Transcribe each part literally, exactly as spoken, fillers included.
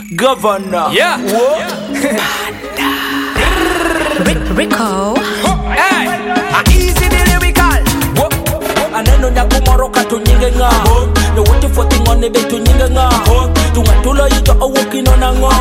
Governor. Yeah. Rico. Hey. A easy the lyrical. Aneno nyaku moro kato nyinge nga. No wote foti ngone beto nyinge nga. Tunga tulo yito awokino na ngo.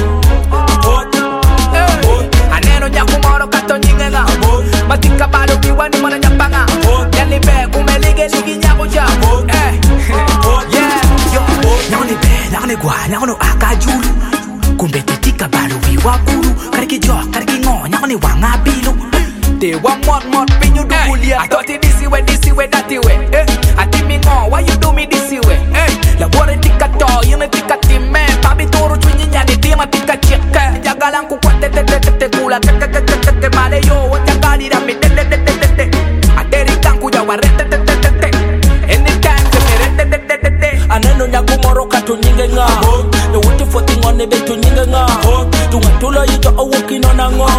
Aneno nyaku moro kato nyinge nga. Matika balo biwani mwana nyapanga. Yani be umelige ligi nyaku cha. Yeah. Yo. Nyakone be, nyakone gwa, nyakone akajulu. Kumbe titika balo biwakulu. Kariki jo, kariki ngo, nyakone wanga bilu. They want more, more, when you do hey, I thought it this way, this way, that way. Hey, I think me more, why you do me this way? Hey, la bore tika to, you know tika time. Papi toro chunyi nyani dima tika chika. Jagalan ku kwate te te te te kula te te te te te male yo, wajagali rami te te te te te te. Aderi kanku ya ware te te te te te. Anytime te mere te te te te te. Aneno nyaku moro kato nyinge nga. No wote foti ngone beto nyinge nga. Tunga tulo yito awokino na ngo.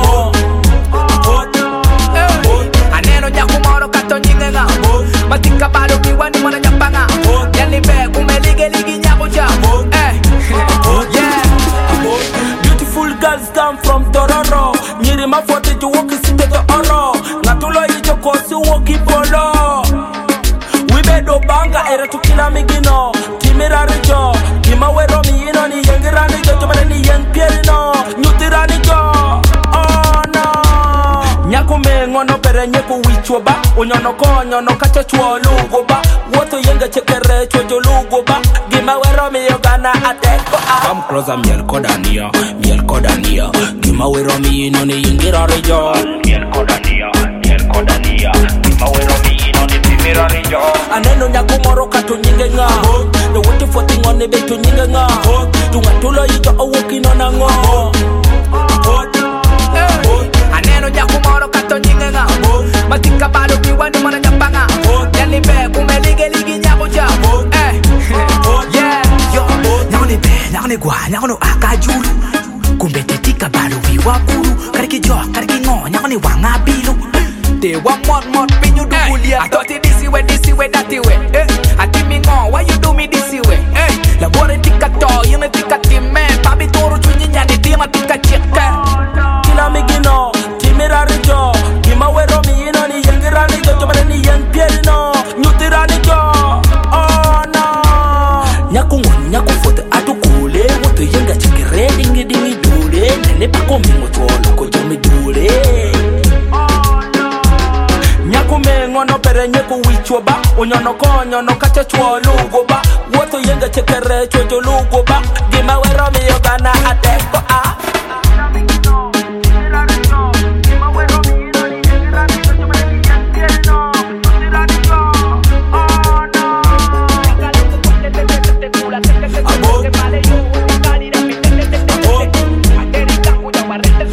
Aneno nyaku moro kato nyinge nga. Matika balo biwani mwana nyapanga. Yani be umelige ligi nyaku cha. Yeah. Beautiful girls come from Tororo. Nyiri mafote to walk site to oro. Ngatulo yicho kosi woki polo. Wibedo banga era tukila migino. Timira rijo. Kima wero mi ino ni yengira rijo. Tumane ni yen pieri no. Nyutira rijo. Oh no. Nyaku me ngono pere nyeku wichwa ba. Unyono konyo no kacha chua lugo ba. Woto yenga chekere chojo lugo ba. Gima wero mi yogana ateko ah. Come closer miel kodania, miel kodania. Gima wero mi ino ni yengira rijo. Miel kodania, miel kodania. Gima wero mi ino ni timira rijo. Aneno nyaku moro kato nyinge nga. No wote foti ngone beto nyinge nga. Tunga tulo yito awokino na ngo. Aneno nyaku moro kato nyinge nga. Matika balo biwani mwana nyapanga. Yani be umelige ligi nyaku cha. Yeah. Yo, nyakone be, nyakone gwa, nyakone akajulu. Kumbe titika balo biwakulu. Kariki jo, kariki ngo, nyakone wanga bilu. They want more, more, when you do hey, I thought it this way, this way, that way. Hey, I think me more, why you do me this way? Hey, la bore tika to, you know tika time. Papi toro chunyi nyani dima tika chika. Kila migino, timira rijo. Gima wero mi ino ni yengira rijo. Tumane ni yen pieri no. Nyutira rijo. Oh no. Nyaku ngon, nyaku fote atu kule. Woto yenga chikere dingi dingi dule. Nene pako mingo cholo ko jami dule. Ngono pere nyeku wichwa ba. Unyono konyo no kacha chua lugo ba. Woto yenga chekere chojo lugo ba. Gima wero mi yogana ateko ah.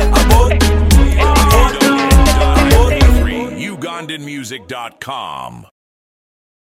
Music dot com